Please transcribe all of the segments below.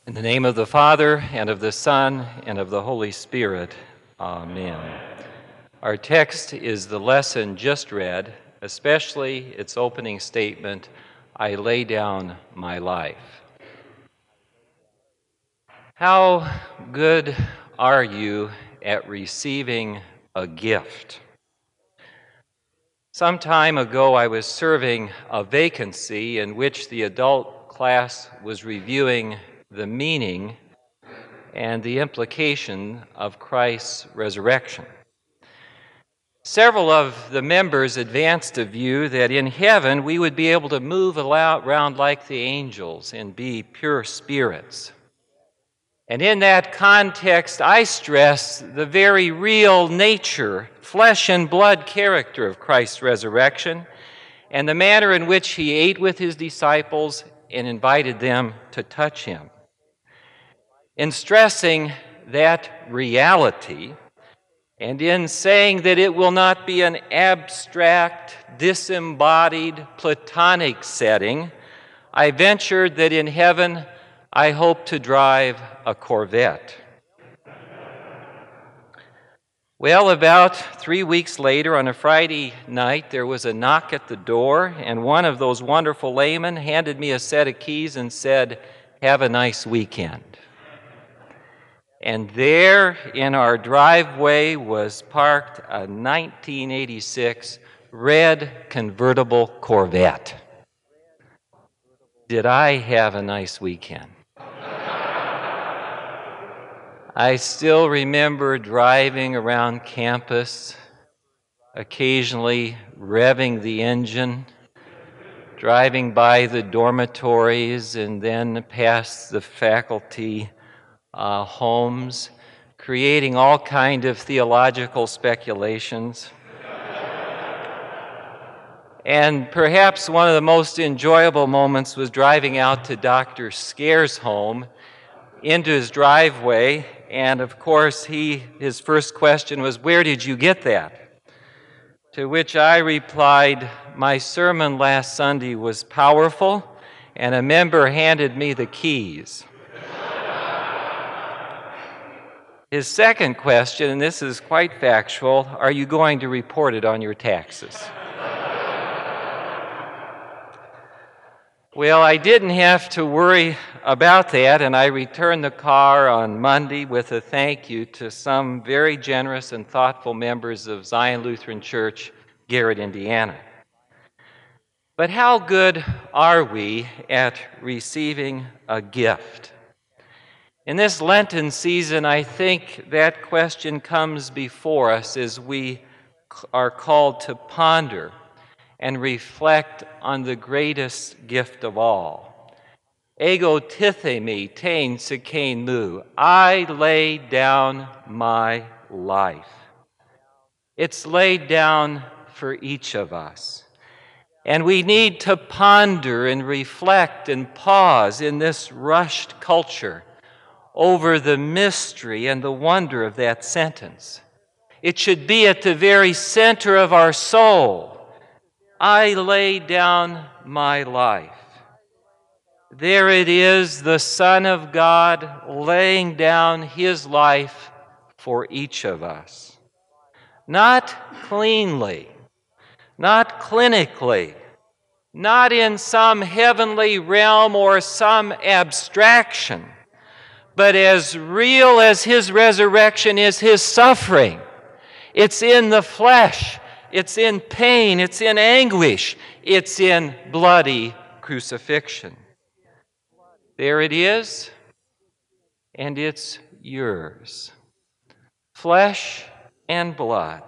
In the name of the Father, and of the Son, and of the Holy Spirit, Amen. Our text is the lesson just read, especially its opening statement, I lay down my life. How good are you at receiving a gift? Some time ago, I was serving a vacancy in which the adult class was reviewing the meaning and the implication of Christ's resurrection. Several of the members advanced a view that in heaven we would be able to move around like the angels and be pure spirits. And in that context, I stress the very real nature, flesh and blood character of Christ's resurrection and the manner in which he ate with his disciples and invited them to touch him. In stressing that reality, and in saying that it will not be an abstract, disembodied, platonic setting, I ventured that in heaven I hope to drive a Corvette. Well, about 3 weeks later, on a Friday night, there was a knock at the door, and one of those wonderful laymen handed me a set of keys and said, "Have a nice weekend." And there in our driveway was parked a 1986 red convertible Corvette. Did I have a nice weekend? I still remember driving around campus, occasionally revving the engine, driving by the dormitories and then past the faculty homes, creating all kind of theological speculations. And perhaps one of the most enjoyable moments was driving out to Dr. Scare's home into his driveway, and of course his first question was, "Where did you get that?" To which I replied, "My sermon last Sunday was powerful, and a member handed me the keys." His second question, and this is quite factual, "Are you going to report it on your taxes?" Well, I didn't have to worry about that, and I returned the car on Monday with a thank you to some very generous and thoughtful members of Zion Lutheran Church, Garrett, Indiana. But how good are we at receiving a gift? In this Lenten season, I think that question comes before us as we are called to ponder and reflect on the greatest gift of all. Ego tithemi tein sikein mu. I lay down my life. It's laid down for each of us. And we need to ponder and reflect and pause in this rushed culture over the mystery and the wonder of that sentence. It should be at the very center of our soul. I lay down my life. There it is, the Son of God laying down his life for each of us. Not cleanly, not clinically, not in some heavenly realm or some abstraction, but as real as his resurrection is his suffering. It's in the flesh, it's in pain, it's in anguish, it's in bloody crucifixion. There it is, and it's yours. Flesh and blood.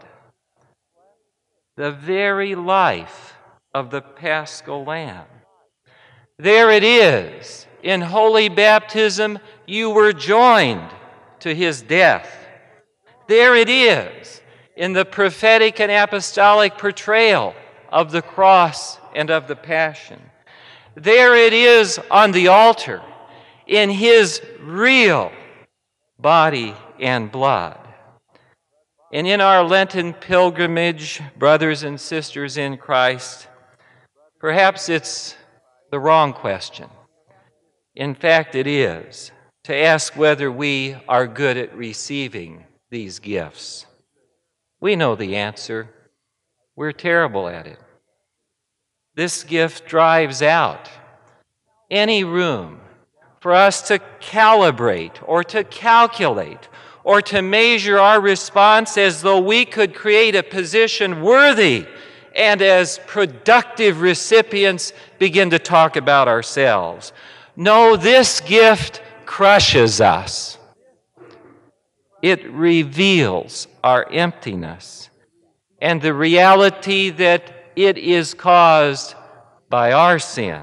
The very life of the Paschal Lamb. There it is. In holy baptism, you were joined to his death. There it is in the prophetic and apostolic portrayal of the cross and of the passion. There it is on the altar in his real body and blood. And in our Lenten pilgrimage, brothers and sisters in Christ, perhaps it's the wrong question. In fact, it is. to ask whether we are good at receiving these gifts. We know the answer. We're terrible at it. This gift drives out any room for us to calibrate or to calculate or to measure our response as though we could create a position worthy and as productive recipients begin to talk about ourselves. No, this gift crushes us. It reveals our emptiness and the reality that it is caused by our sin.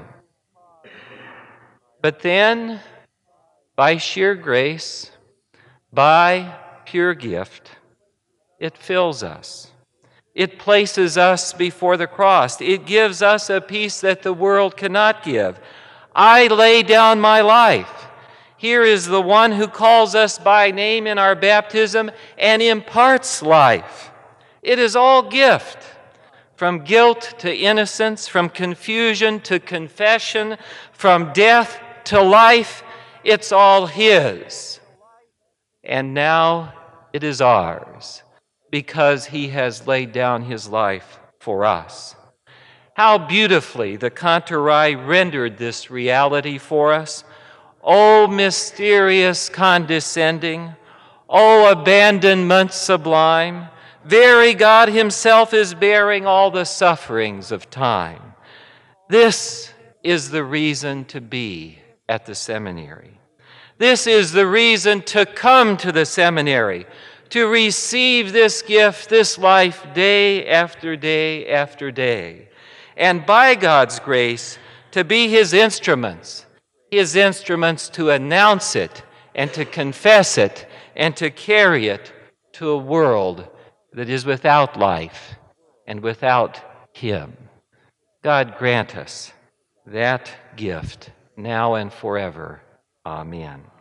But then, by sheer grace, by pure gift, it fills us. It places us before the cross. It gives us a peace that the world cannot give. I lay down my life. Here is the one who calls us by name in our baptism and imparts life. It is all gift. From guilt to innocence, from confusion to confession, from death to life, it's all His. And now it is ours because He has laid down His life for us. How beautifully the Cantarai rendered this reality for us. O mysterious condescending, O abandonment sublime, very God Himself is bearing all the sufferings of time. This is the reason to be at the seminary. This is the reason to come to the seminary, to receive this gift, this life, day after day after day. And by God's grace, to be His instruments to announce it and to confess it and to carry it to a world that is without life and without Him. God grant us that gift now and forever. Amen.